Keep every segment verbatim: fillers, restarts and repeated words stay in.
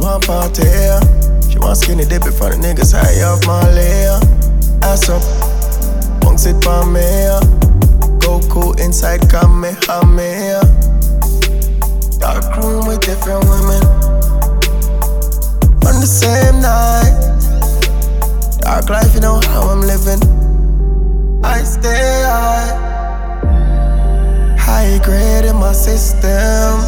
want party, yeah. She want skinny dip in front of niggas high off my layer. Ass up, punks it for me, yeah. Goku inside, come me, have me, yeah. Dark room with different women on the same night. Dark life, you know how I'm living. I stay high, high grade in my system.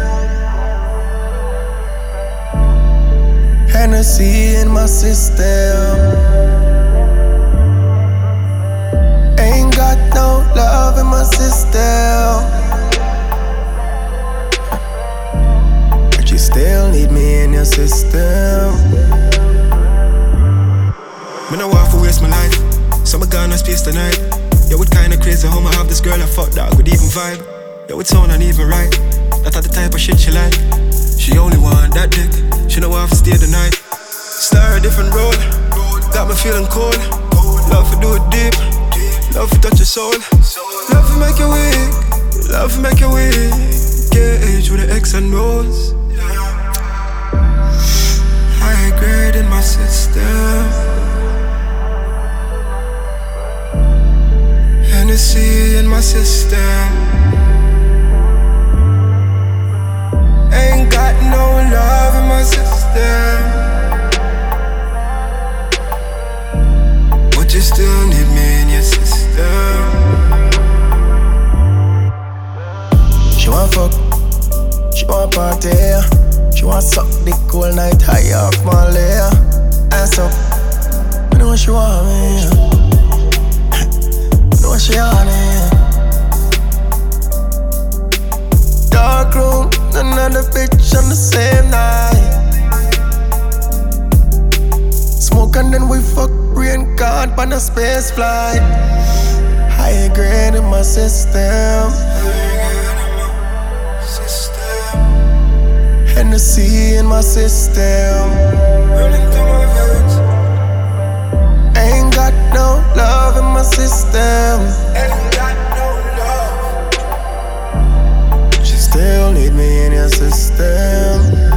Hennessy in my system. Ain't got no love in my system, but you still need me in your system. Me no want to waste my life, so me gonna space tonight. Yo, it kinda crazy how me have this girl I fuck dog with even vibe. Yo, it sound uneven right. That are the type of shit she like. She only want that dick, she no want to stay the night. Star a different road, got me feeling cold. Love to do it deep, love to touch your soul. Love to make you weak, love to make you weak. Gauge with the X and O's. High grade in my system. Hennessy in my system. Ain't got no love in my system, but you still need me in your system. She want fuck, she want party, yeah. She want suck dick all night high off my layer. Ass up, I know what she want me, yeah. I know what she on it. Dark room, another bitch on the same night. Smoke and then we fuck, brain card on a space flight. High grade in my system. Hennessy in my system. Ain't got no love in my system. She still need me in your system.